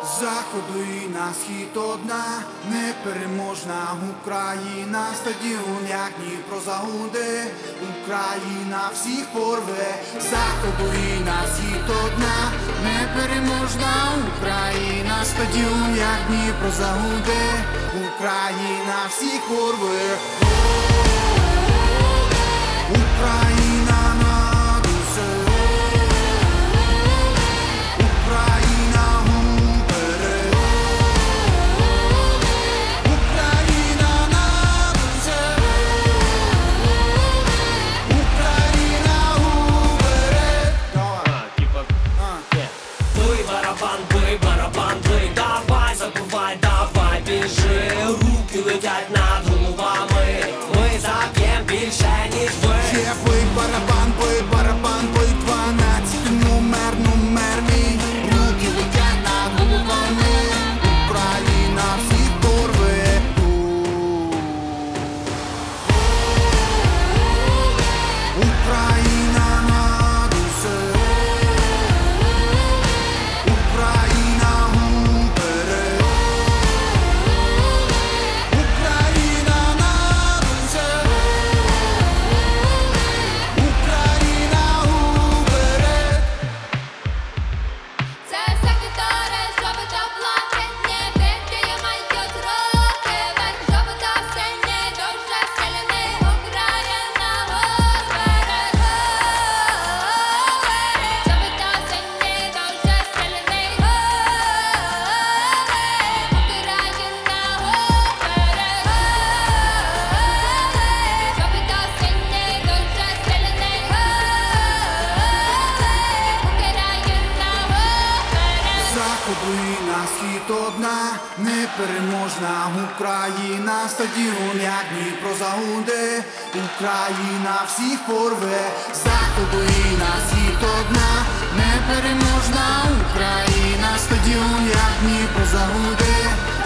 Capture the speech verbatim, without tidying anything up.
заходу і на схід одна, непереможна Україна, стадіон, як Дніпро загуде, Україна всіх порве, заходу і на схід одна, непереможна Україна, стадіон, як Дніпро загуде, Україна всіх порве. Україна над усе, Україна уперед, Україна над усе, Україна уперед. Бий барабан, бий барабан, бий, давай, забувай, давай, біжи, руки летять над головами, ми заб'єм більше, ніж ви. Є бий барабан, бий барабан, бий дванадцятий номер, номер мій, руки летять над головами, Україна всіх порве. Україна над усе, Україна уперед, Україна над усе, Україна уперед. Це секретари, жовта плаче, не вип'є майдуть руки вверх, жовта синя, дуже сильний, Україна уперед. Жовта синя, дуже сильний, Україна уперед. Жовта синя, дуже сильний, Україна уперед. Заходу і на схід одна, непереможна Україна, стадіон, як Дніпро загуде, Україна всіх порве. Заходу і на схід одна, непереможна Україна, стадіон, як Дніпро загуде,